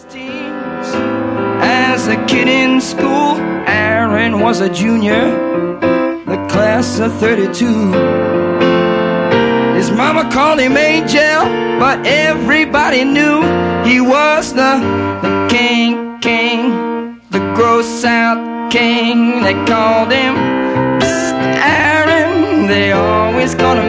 As a kid in school, Aaron was a junior, the class of 32. His mama called him Angel, but everybody knew he was the king, the gross out king. They called him Aaron, they always called him